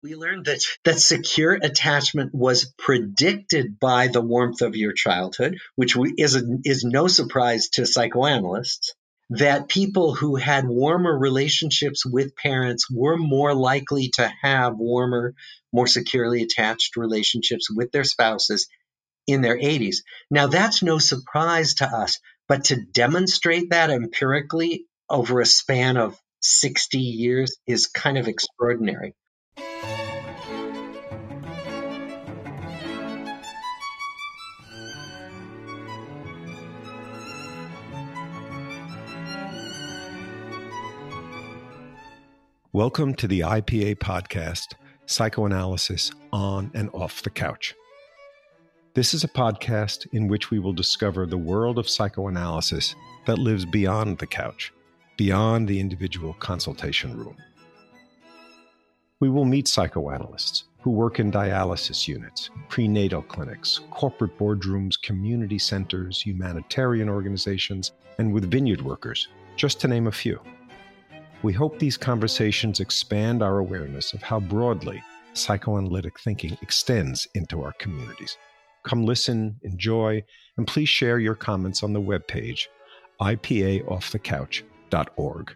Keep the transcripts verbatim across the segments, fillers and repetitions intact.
We learned that, that secure attachment was predicted by the warmth of your childhood, which we, is, a, is no surprise to psychoanalysts, that people who had warmer relationships with parents were more likely to have warmer, more securely attached relationships with their spouses in their eighties. Now, that's no surprise to us, but to demonstrate that empirically over a span of sixty years is kind of extraordinary. Welcome to the I P A podcast, Psychoanalysis on and Off the Couch. This is a podcast in which we will discover the world of psychoanalysis that lives beyond the couch, beyond the individual consultation room. We will meet psychoanalysts who work in dialysis units, prenatal clinics, corporate boardrooms, community centers, humanitarian organizations, and with vineyard workers, just to name a few. We hope these conversations expand our awareness of how broadly psychoanalytic thinking extends into our communities. Come listen, enjoy, and please share your comments on the webpage, I P A off the couch dot org.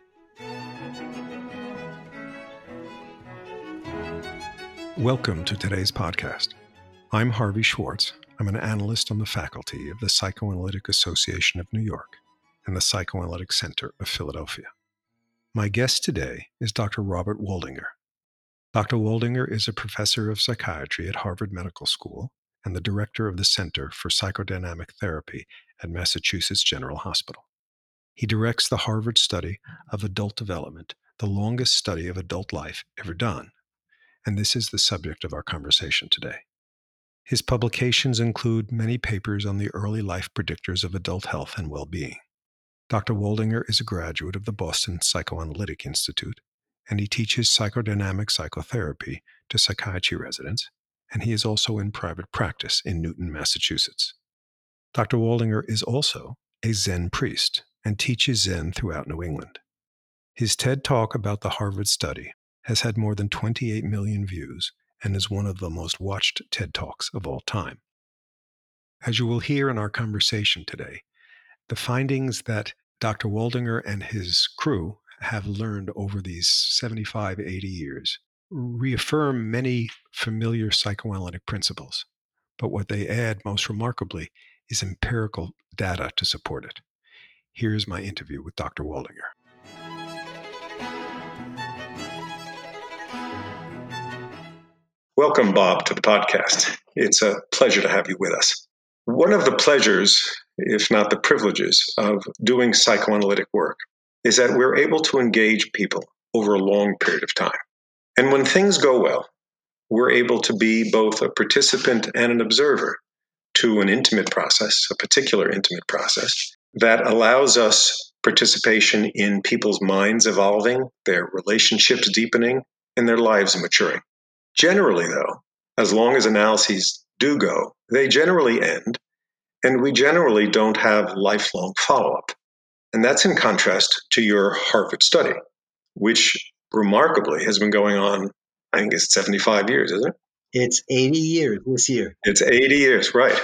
Welcome to today's podcast. I'm Harvey Schwartz. I'm an analyst on the faculty of the Psychoanalytic Association of New York and the Psychoanalytic Center of Philadelphia. My guest today is Doctor Robert Waldinger. Doctor Waldinger is a professor of psychiatry at Harvard Medical School and the director of the Center for Psychodynamic Therapy at Massachusetts General Hospital. He directs the Harvard study of adult development, the longest study of adult life ever done, and this is the subject of our conversation today. His publications include many papers on the early life predictors of adult health and well-being. Doctor Waldinger is a graduate of the Boston Psychoanalytic Institute, and he teaches psychodynamic psychotherapy to psychiatry residents, and he is also in private practice in Newton, Massachusetts. Doctor Waldinger is also a Zen priest and teaches Zen throughout New England. His TED Talk about the Harvard study has had more than twenty-eight million views and is one of the most watched TED Talks of all time. As you will hear in our conversation today, the findings that Doctor Waldinger and his crew have learned over these seventy-five, eighty years reaffirm many familiar psychoanalytic principles, but what they add most remarkably is empirical data to support it. Here's my interview with Doctor Waldinger. Welcome, Bob, to the podcast. It's a pleasure to have you with us. One of the pleasures, if not the privileges, of doing psychoanalytic work is that we're able to engage people over a long period of time. And when things go well, we're able to be both a participant and an observer to an intimate process, a particular intimate process, that allows us participation in people's minds evolving, their relationships deepening, and their lives maturing. Generally, though, as long as analyses do go, they generally end, and we generally don't have lifelong follow-up. And that's in contrast to your Harvard study, which remarkably has been going on, I think it's seventy-five years, isn't it? It's eighty years this year. It's eighty years, right.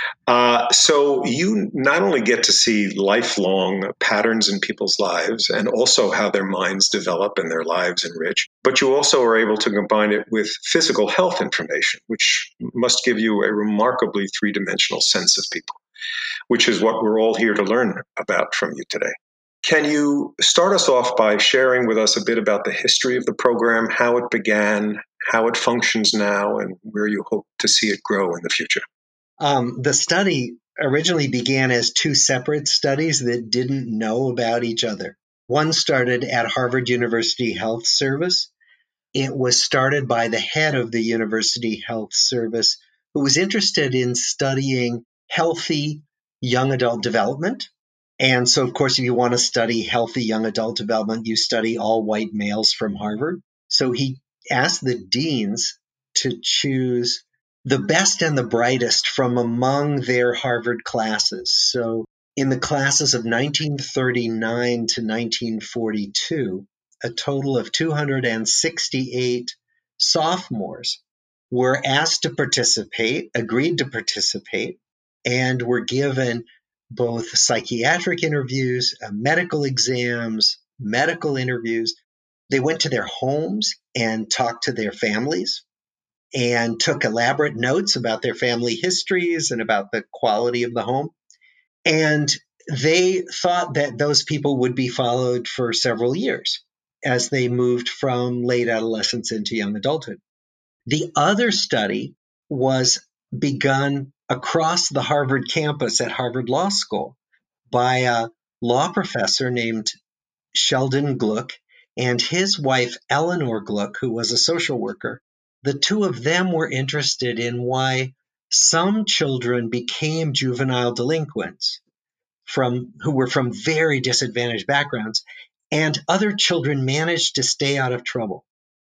Uh, so you not only get to see lifelong patterns in people's lives and also how their minds develop and their lives enrich, but you also are able to combine it with physical health information, which must give you a remarkably three-dimensional sense of people, which is what we're all here to learn about from you today. Can you start us off by sharing with us a bit about the history of the program, how it began, how it functions now, and where you hope to see it grow in the future? Um, the study originally began as two separate studies that didn't know about each other. One started at Harvard University Health Service. It was started by the head of the University Health Service, who was interested in studying healthy young adult development. And so, of course, if you want to study healthy young adult development, you study all white males from Harvard. So he asked the deans to choose the best and the brightest from among their Harvard classes. So in the classes of nineteen thirty-nine to nineteen forty-two, a total of two hundred sixty-eight sophomores were asked to participate, agreed to participate, and were given both psychiatric interviews, uh, medical exams, medical interviews. They went to their homes and talked to their families and took elaborate notes about their family histories and about the quality of the home. And they thought that those people would be followed for several years as they moved from late adolescence into young adulthood. The other study was begun across the Harvard campus at Harvard Law School by a law professor named Sheldon Gluck and his wife, Eleanor Gluck, who was a social worker. The two of them were interested in why some children became juvenile delinquents from who were from very disadvantaged backgrounds, and other children managed to stay out of trouble.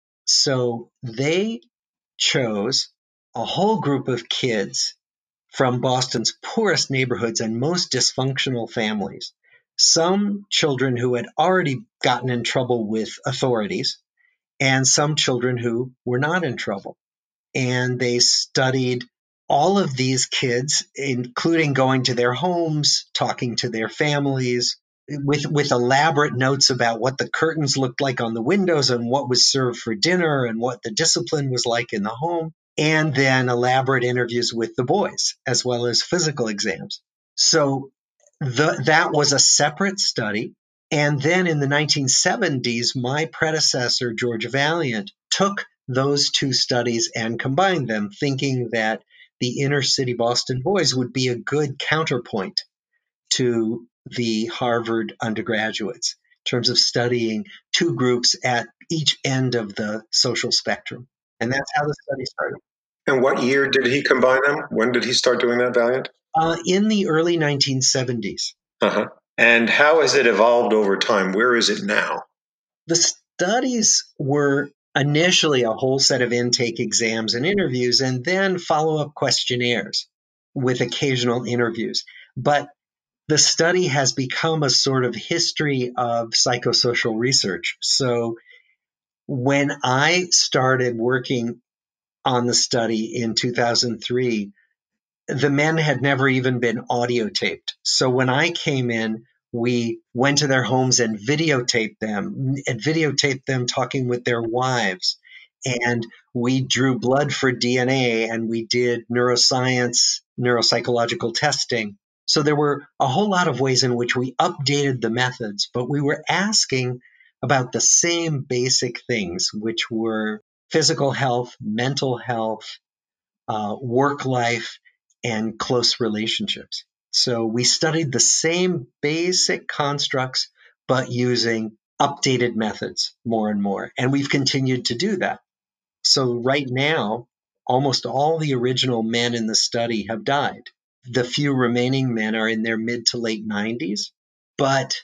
So they chose a whole group of kids from Boston's poorest neighborhoods and most dysfunctional families. Some children who had already gotten in trouble with authorities, and some children who were not in trouble. And they studied all of these kids, including going to their homes, talking to their families, with, with elaborate notes about what the curtains looked like on the windows and what was served for dinner and what the discipline was like in the home, and then elaborate interviews with the boys, as well as physical exams. So the, that was a separate study. And then in the nineteen seventies, my predecessor, George Vaillant, took those two studies and combined them, thinking that the inner city Boston boys would be a good counterpoint to the Harvard undergraduates in terms of studying two groups at each end of the social spectrum. And that's how the study started. And what year did he combine them? When did he start doing that, Vaillant? Uh, in the early nineteen seventies. Uh-huh. And how has it evolved over time? Where is it now? The studies were initially a whole set of intake exams and interviews, and then follow-up questionnaires with occasional interviews. But the study has become a sort of history of psychosocial research. So when I started working on the study in two thousand three, the men had never even been audio taped. So when I came in, we went to their homes and videotaped them and videotaped them talking with their wives. And we drew blood for D N A and we did neuroscience, neuropsychological testing. So there were a whole lot of ways in which we updated the methods, but we were asking about the same basic things, which were physical health, mental health, uh, work life, and close relationships. So we studied the same basic constructs, but using updated methods more and more. And we've continued to do that. So right now, almost all the original men in the study have died. The few remaining men are in their mid to late nineties, but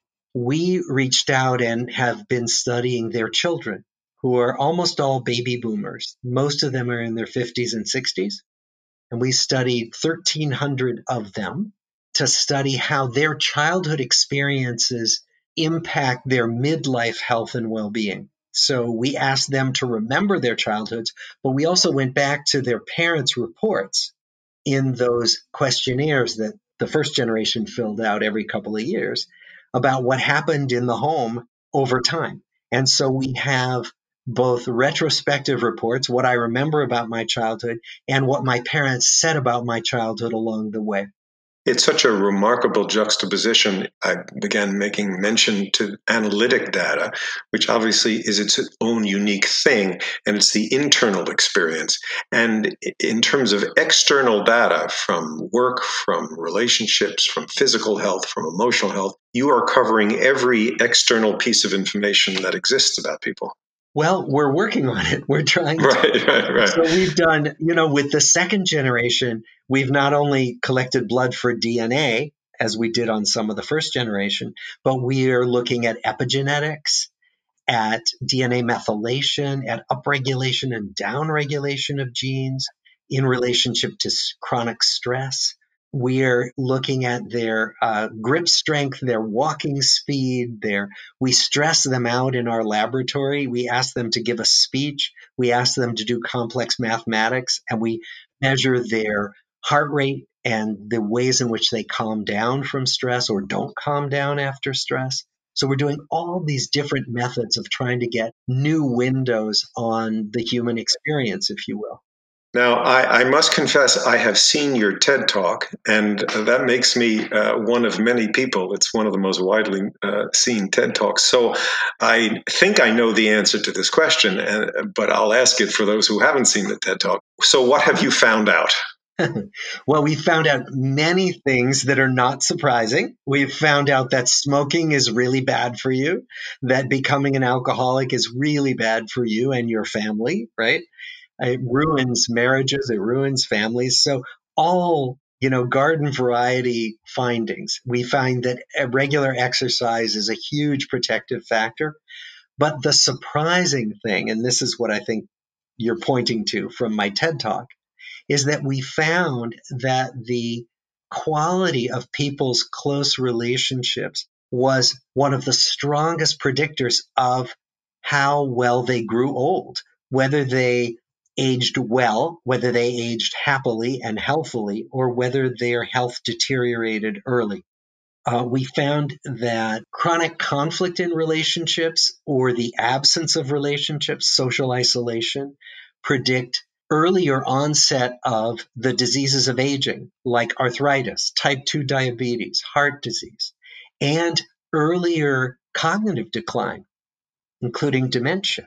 we reached out and have been studying their children, who are almost all baby boomers. Most of them are in their fifties and sixties. And we studied thirteen hundred of them to study how their childhood experiences impact their midlife health and well-being. So we asked them to remember their childhoods, but we also went back to their parents' reports in those questionnaires that the first generation filled out every couple of years about what happened in the home over time. And so we have both retrospective reports, what I remember about my childhood, and what my parents said about my childhood along the way. It's such a remarkable juxtaposition. I began making mention to analytic data, which obviously is its own unique thing, and it's the internal experience. And in terms of external data from work, from relationships, from physical health, from emotional health, you are covering every external piece of information that exists about people. Well, we're working on it. We're trying to. Right, right, right. So we've done, you know, with the second generation, we've not only collected blood for D N A, as we did on some of the first generation, but we are looking at epigenetics, at D N A methylation, at upregulation and downregulation of genes in relationship to chronic stress. We are looking at their uh, grip strength, their walking speed, their, we stress them out in our laboratory. We ask them to give a speech. We ask them to do complex mathematics, and we measure their heart rate and the ways in which they calm down from stress or don't calm down after stress. So we're doing all these different methods of trying to get new windows on the human experience, if you will. Now, I, I must confess, I have seen your TED Talk, and that makes me uh, one of many people. It's one of the most widely uh, seen TED Talks. So I think I know the answer to this question, and, but I'll ask it for those who haven't seen the TED Talk. So what have you found out? Well, we found out many things that are not surprising. We've found out that smoking is really bad for you, that becoming an alcoholic is really bad for you and your family, right? It ruins marriages, it ruins families. So all, you know, garden variety findings. We find that regular exercise is a huge protective factor. But the surprising thing, and this is what I think you're pointing to from my TED Talk, is that we found that the quality of people's close relationships was one of the strongest predictors of how well they grew old, whether they aged well, whether they aged happily and healthily, or whether their health deteriorated early. Uh, we found that chronic conflict in relationships or the absence of relationships, social isolation, predict earlier onset of the diseases of aging, like arthritis, type two diabetes, heart disease, and earlier cognitive decline, including dementia.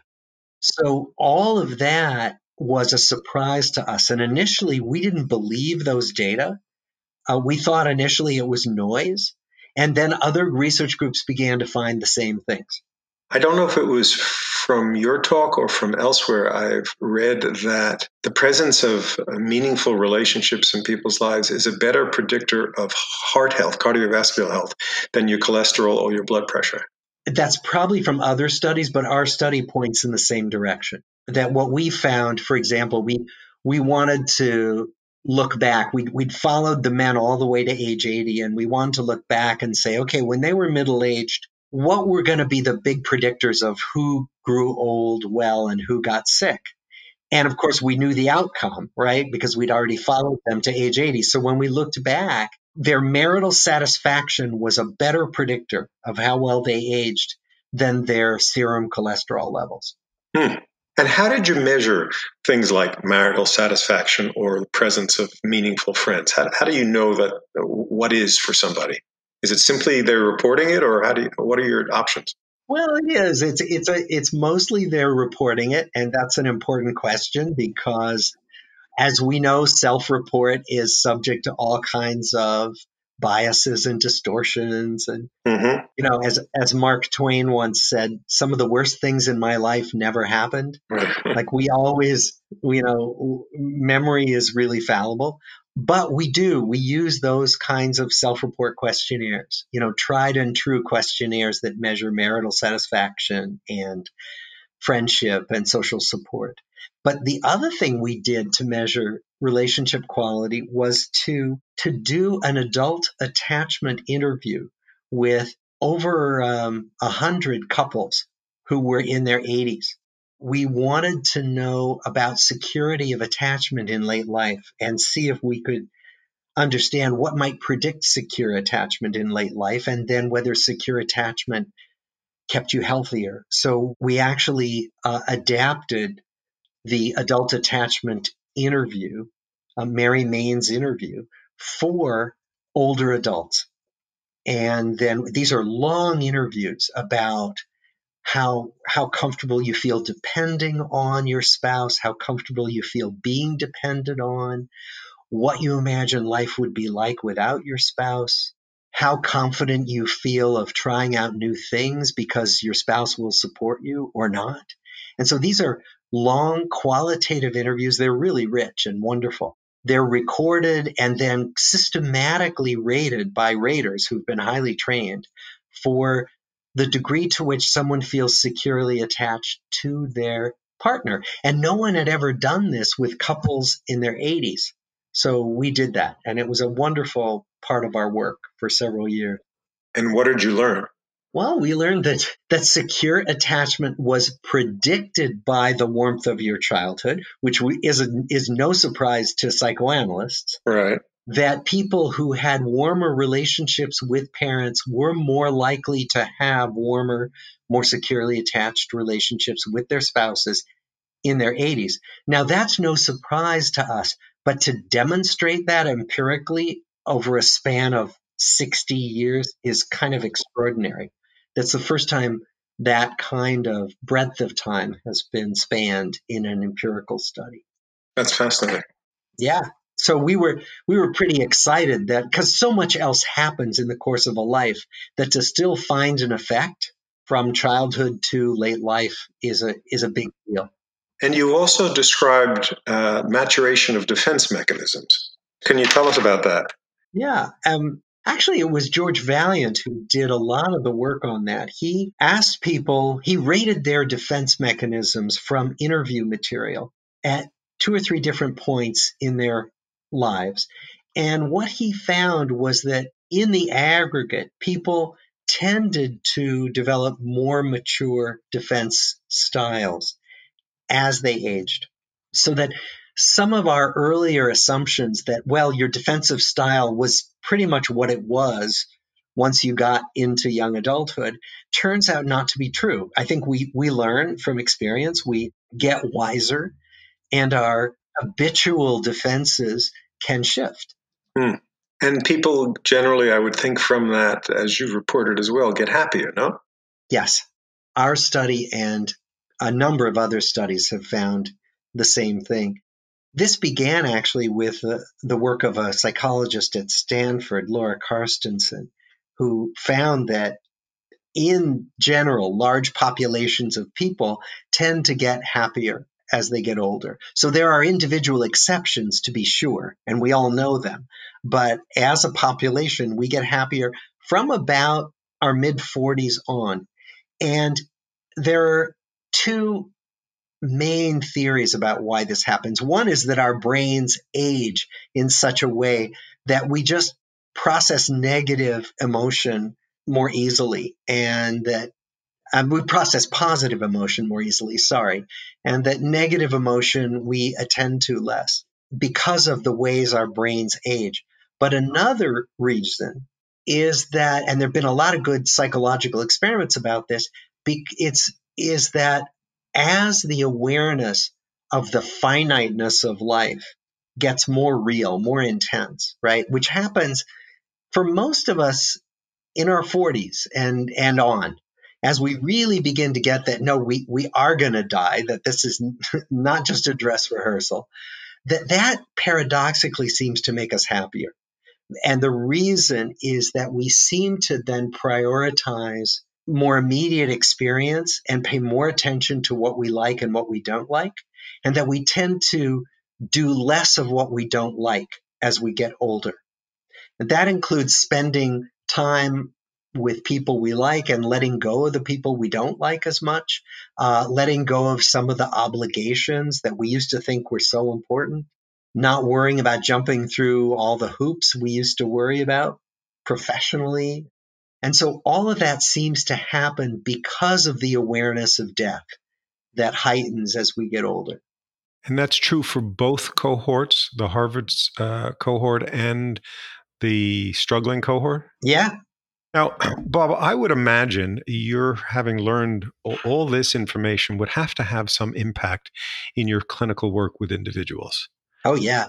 So all of that was a surprise to us. And initially, we didn't believe those data. Uh, we thought initially it was noise. And then other research groups began to find the same things. I don't know if it was from your talk or from elsewhere. I've read that the presence of meaningful relationships in people's lives is a better predictor of heart health, cardiovascular health, than your cholesterol or your blood pressure. That's probably from other studies, but our study points in the same direction. That what we found, for example, we we wanted to look back. We'd, we'd followed the men all the way to age eighty, and we wanted to look back and say, okay, when they were middle-aged, what were going to be the big predictors of who grew old well and who got sick? And of course, we knew the outcome, right? Because we'd already followed them to age eighty. So when we looked back, their marital satisfaction was a better predictor of how well they aged than their serum cholesterol levels. Hmm. And how did you measure things like marital satisfaction or the presence of meaningful friends? How, how do you know that what is for somebody? Is it simply they're reporting it, or how do you, what are your options? Well, it is. It's it's a it's mostly they're reporting it, and that's an important question because, as we know, self-report is subject to all kinds of biases and distortions. And, Mm-hmm. you know, as as Mark Twain once said, some of the worst things in my life never happened. Like we always, you know, memory is really fallible, but we do, we use those kinds of self-report questionnaires, you know, tried and true questionnaires that measure marital satisfaction and friendship and social support. But the other thing we did to measure relationship quality was to to do an adult attachment interview with over um, a hundred couples who were in their eighties. We wanted to know about security of attachment in late life and see if we could understand what might predict secure attachment in late life, and then whether secure attachment kept you healthier. So we actually uh, adapted the adult attachment interview, uh, Mary Main's interview, for older adults. And then these are long interviews about how how comfortable you feel depending on your spouse, how comfortable you feel being dependent on, what you imagine life would be like without your spouse, how confident you feel of trying out new things because your spouse will support you or not. And so these are long qualitative interviews. They're really rich and wonderful. They're recorded and then systematically rated by raters who've been highly trained for the degree to which someone feels securely attached to their partner. And no one had ever done this with couples in their eighties. So we did that, and it was a wonderful part of our work for several years. And what did you learn? Well, we learned that that secure attachment was predicted by the warmth of your childhood, which we, is a, is no surprise to psychoanalysts. Right. That people who had warmer relationships with parents were more likely to have warmer, more securely attached relationships with their spouses in their eighties. Now, that's no surprise to us, but to demonstrate that empirically over a span of sixty years is kind of extraordinary. That's the first time that kind of breadth of time has been spanned in an empirical study. That's fascinating. Yeah. So we were we were pretty excited that because so much else happens in the course of a life that to still find an effect from childhood to late life is a is a big deal. And you also described uh, maturation of defense mechanisms. Can you tell us about that? Yeah. Um, actually, it was George Valiant who did a lot of the work on that. He asked people, he rated their defense mechanisms from interview material at two or three different points in their lives. And what he found was that in the aggregate, people tended to develop more mature defense styles as they aged. So that some of our earlier assumptions that, well, your defensive style was pretty much what it was once you got into young adulthood turns out not to be true. I think we, we learn from experience, we get wiser, and our habitual defenses can shift. Hmm. And people generally, I would think from that, as you've reported as well, get happier, no? Yes. Our study and a number of other studies have found the same thing. This began actually with uh, the work of a psychologist at Stanford, Laura Carstensen, who found that in general, large populations of people tend to get happier as they get older. So there are individual exceptions, to be sure, and we all know them. But as a population, we get happier from about our mid forties on. And there are two main theories about why this happens. One is that our brains age in such a way that we just process negative emotion more easily, and that um, we process positive emotion more easily, sorry, and that negative emotion we attend to less because of the ways our brains age. But another reason is that, and there have been a lot of good psychological experiments about this, it's is that as the awareness of the finiteness of life gets more real, more intense, right, which happens for most of us in our forties and and on, as we really begin to get that no, we we are going to die, that this is not just a dress rehearsal, that that paradoxically seems to make us happier. And the reason is that we seem to then prioritize more immediate experience and pay more attention to what we like and what we don't like, and that we tend to do less of what we don't like as we get older. And that includes spending time with people we like and letting go of the people we don't like as much, uh, letting go of some of the obligations that we used to think were so important, not worrying about jumping through all the hoops we used to worry about professionally. And so all of that seems to happen because of the awareness of death that heightens as we get older. And that's true for both cohorts, the Harvard uh, cohort and the struggling cohort? Yeah. Now, Bob, I would imagine you're having learned all this information would have to have some impact in your clinical work with individuals. Oh, yeah.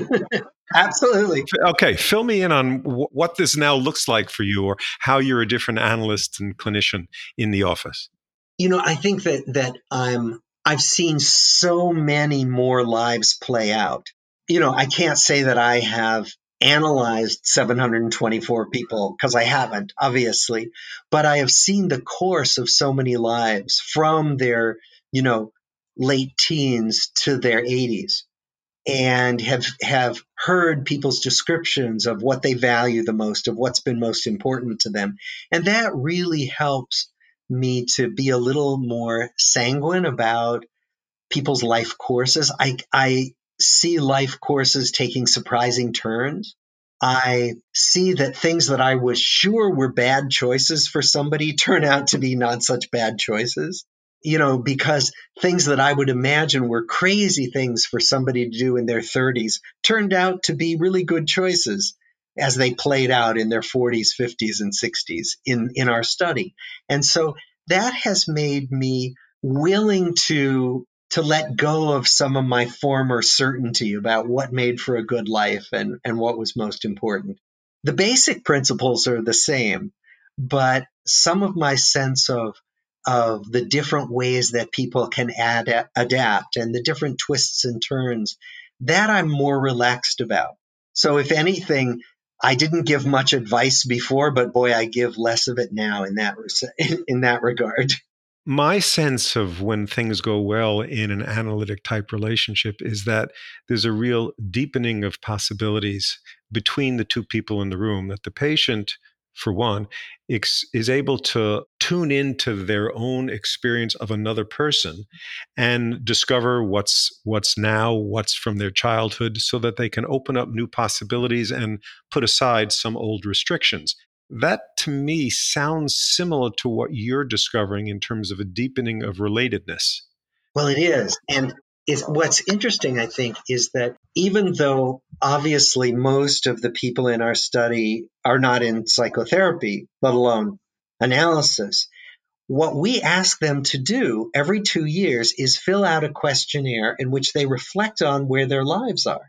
Absolutely. Okay, fill me in on w- what this now looks like for you, or how you're a different analyst and clinician in the office. You know, I think that that I'm I've seen so many more lives play out. You know, I can't say that I have analyzed seven hundred twenty-four people, because I haven't, obviously, but I have seen the course of so many lives from their, you know, late teens to their eighties, and have have heard people's descriptions of what they value the most, of what's been most important to them. And that really helps me to be a little more sanguine about people's life courses. I, I see life courses taking surprising turns. I see that things that I was sure were bad choices for somebody turn out to be not such bad choices. You know, because things that I would imagine were crazy things for somebody to do in their thirties turned out to be really good choices as they played out in their forties, fifties, and sixties in, in our study. And so that has made me willing to to let go of some of my former certainty about what made for a good life and, and what was most important. The basic principles are the same, but some of my sense of of the different ways that people can ad- adapt and the different twists and turns, that I'm more relaxed about. So if anything, I didn't give much advice before, but boy, I give less of it now in that in that regard. My sense of when things go well in an analytic type relationship is that there's a real deepening of possibilities between the two people in the room, that the patient, for one, ex- is able to tune into their own experience of another person and discover what's what's now, what's from their childhood, so that they can open up new possibilities and put aside some old restrictions. That to me sounds similar to what you're discovering in terms of a deepening of relatedness. Well, it is. And it's, what's interesting, I think, is that even though obviously most of the people in our study are not in psychotherapy, let alone analysis, what we ask them to do every two years is fill out a questionnaire in which they reflect on where their lives are.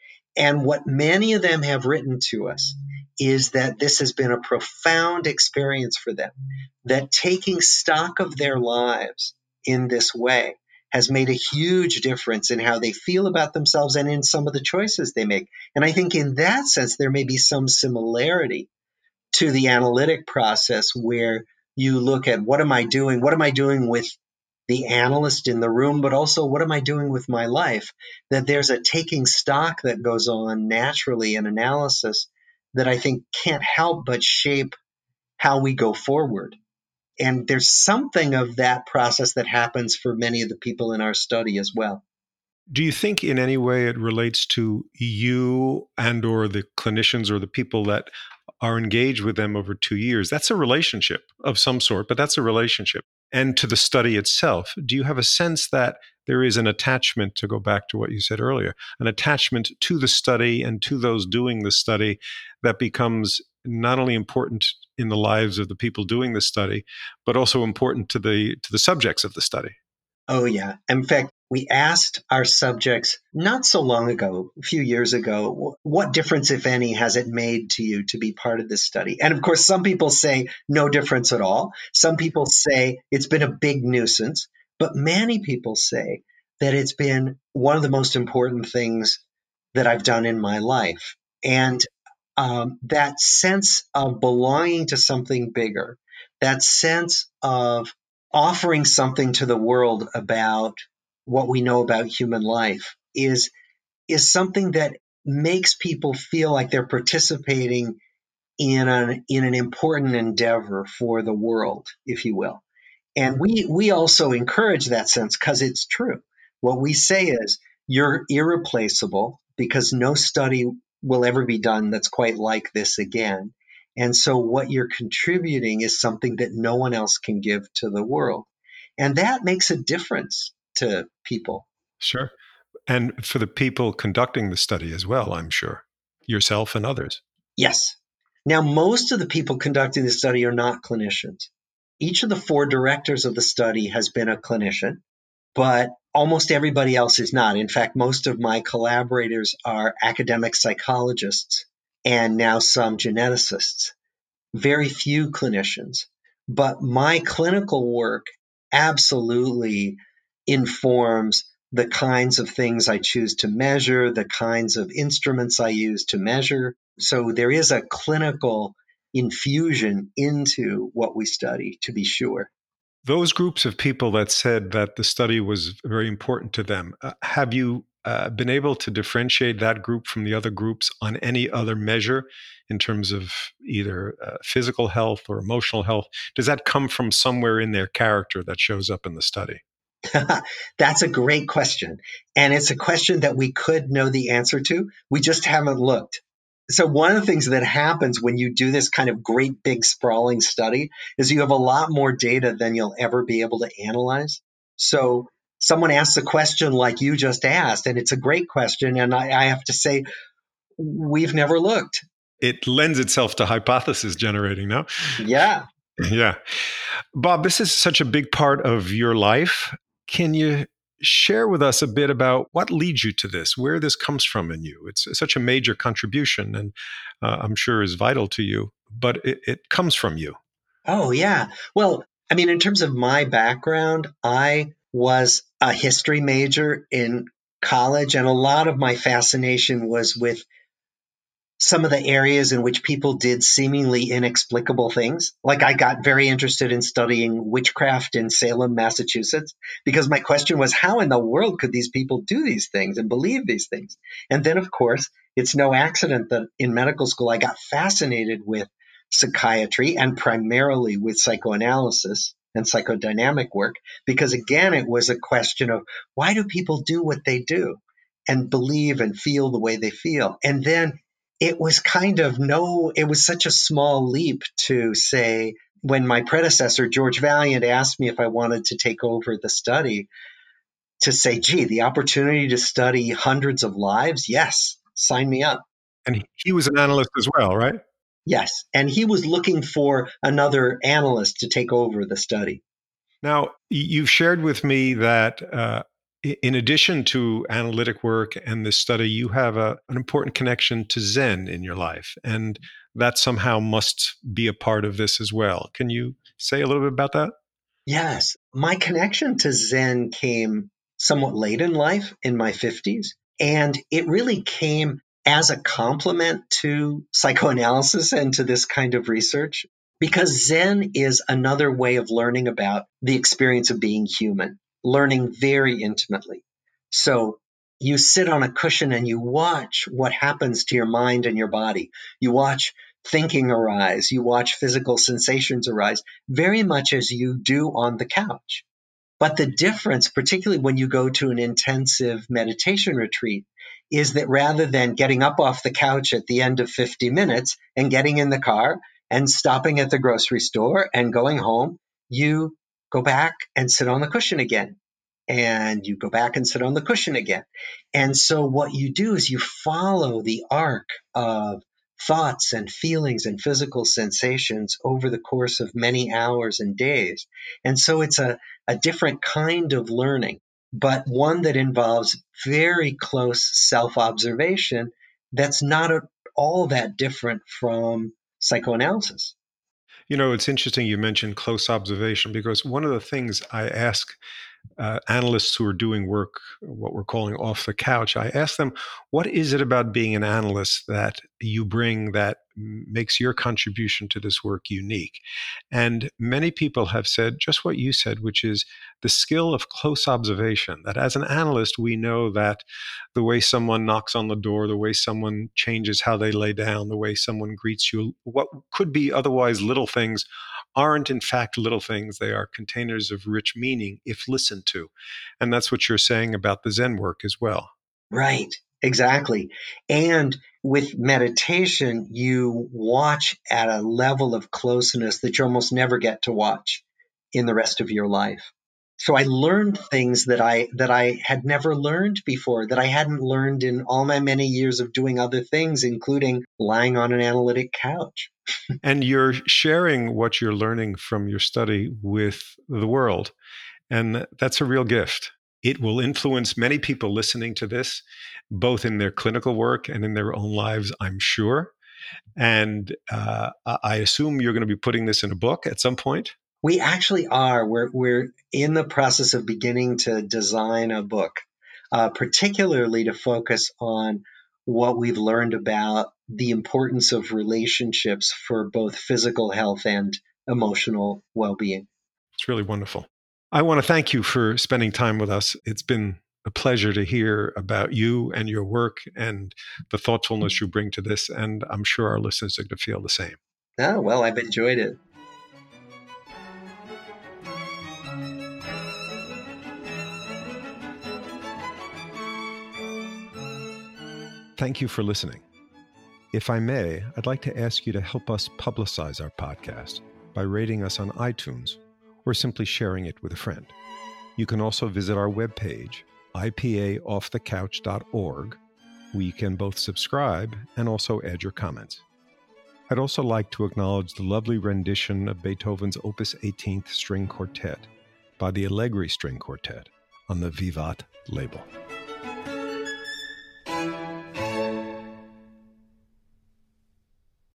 And what many of them have written to us is that this has been a profound experience for them, that taking stock of their lives in this way has made a huge difference in how they feel about themselves and in some of the choices they make. And I think in that sense, there may be some similarity to the analytic process where you look at what am I doing? What am I doing with the analyst in the room, but also what am I doing with my life? That there's a taking stock that goes on naturally in analysis that I think can't help but shape how we go forward. And there's something of that process that happens for many of the people in our study as well. Do you think in any way it relates to you and or the clinicians or the people that are engaged with them over two years? That's a relationship of some sort, but that's a relationship. And to the study itself, do you have a sense that there is an attachment, to go back to what you said earlier, an attachment to the study and to those doing the study that becomes not only important in the lives of the people doing the study, but also important to the to the subjects of the study? Oh, yeah. In fact, we asked our subjects not so long ago, a few years ago, what difference, if any, has it made to you to be part of this study? And of course, some people say no difference at all. Some people say it's been a big nuisance. But many people say that it's been one of the most important things that I've done in my life. And um, that sense of belonging to something bigger, that sense of offering something to the world about what we know about human life is is something that makes people feel like they're participating in an in an important endeavor for the world, if you will. And we we also encourage that sense because it's true. What we say is you're irreplaceable because no study will ever be done that's quite like this again. And so what you're contributing is something that no one else can give to the world. And that makes a difference to people. Sure. And for the people conducting the study as well, I'm sure, yourself and others. Yes. Now, most of the people conducting the study are not clinicians. Each of the four directors of the study has been a clinician, but almost everybody else is not. In fact, most of my collaborators are academic psychologists and now some geneticists, very few clinicians. But my clinical work absolutely informs the kinds of things I choose to measure, the kinds of instruments I use to measure. So there is a clinical infusion into what we study, to be sure. Those groups of people that said that the study was very important to them, uh, have you uh, been able to differentiate that group from the other groups on any other measure in terms of either uh, physical health or emotional health? Does that come from somewhere in their character that shows up in the study? That's a great question. And it's a question that we could know the answer to. We just haven't looked. So one of the things that happens when you do this kind of great big sprawling study is you have a lot more data than you'll ever be able to analyze. So someone asks a question like you just asked, and it's a great question. And I, I have to say, we've never looked. It lends itself to hypothesis generating, no? Yeah. Yeah. Bob, this is such a big part of your life. Can you share with us a bit about what leads you to this, where this comes from in you? It's such a major contribution and uh, I'm sure is vital to you, but it, it comes from you. Oh, yeah. Well, I mean, in terms of my background, I was a history major in college, and a lot of my fascination was with some of the areas in which people did seemingly inexplicable things. Like I got very interested in studying witchcraft in Salem, Massachusetts, because my question was, how in the world could these people do these things and believe these things? And then, of course, it's no accident that in medical school, I got fascinated with psychiatry and primarily with psychoanalysis and psychodynamic work, because again, it was a question of why do people do what they do and believe and feel the way they feel? And then it was kind of no, it was such a small leap to say, when my predecessor, George Valiant, asked me if I wanted to take over the study, to say, gee, the opportunity to study hundreds of lives, yes, sign me up. And he was an analyst as well, right? Yes. And he was looking for another analyst to take over the study. Now, you've shared with me that uh, in addition to analytic work and this study, you have a, an important connection to Zen in your life, and that somehow must be a part of this as well. Can you say a little bit about that? Yes. My connection to Zen came somewhat late in life, in my fifties, and it really came as a complement to psychoanalysis and to this kind of research, because Zen is another way of learning about the experience of being human, learning very intimately. So you sit on a cushion and you watch what happens to your mind and your body. You watch thinking arise, you watch physical sensations arise, very much as you do on the couch. But the difference, particularly when you go to an intensive meditation retreat, is that rather than getting up off the couch at the end of fifty minutes and getting in the car and stopping at the grocery store and going home, you go back and sit on the cushion again. And you go back and sit on the cushion again. And so what you do is you follow the arc of thoughts and feelings and physical sensations over the course of many hours and days. And so it's a, a different kind of learning, but one that involves very close self-observation that's not at all that different from psychoanalysis. You know, it's interesting you mentioned close observation, because one of the things I ask uh, analysts who are doing work, what we're calling off the couch, I ask them, what is it about being an analyst that you bring that makes your contribution to this work unique? And many people have said just what you said, which is the skill of close observation, that as an analyst, we know that the way someone knocks on the door, the way someone changes how they lay down, the way someone greets you, what could be otherwise little things aren't in fact little things. They are containers of rich meaning if listened to. And that's what you're saying about the Zen work as well. Right, exactly. And with meditation, you watch at a level of closeness that you almost never get to watch in the rest of your life. So I learned things that I that I had never learned before, that I hadn't learned in all my many years of doing other things, including lying on an analytic couch. And you're sharing what you're learning from your study with the world. And that's a real gift. It will influence many people listening to this, both in their clinical work and in their own lives, I'm sure. And uh, I assume you're going to be putting this in a book at some point. We actually are. We're we're in the process of beginning to design a book, uh, particularly to focus on what we've learned about the importance of relationships for both physical health and emotional well-being. It's really wonderful. I want to thank you for spending time with us. It's been a pleasure to hear about you and your work and the thoughtfulness you bring to this. And I'm sure our listeners are going to feel the same. Oh, well, I've enjoyed it. Thank you for listening. If I may, I'd like to ask you to help us publicize our podcast by rating us on iTunes or simply sharing it with a friend. You can also visit our webpage, I P A off the couch dot org, where you can both subscribe and also add your comments. I'd also like to acknowledge the lovely rendition of Beethoven's Opus eighteenth String Quartet by the Allegri String Quartet on the Vivat label.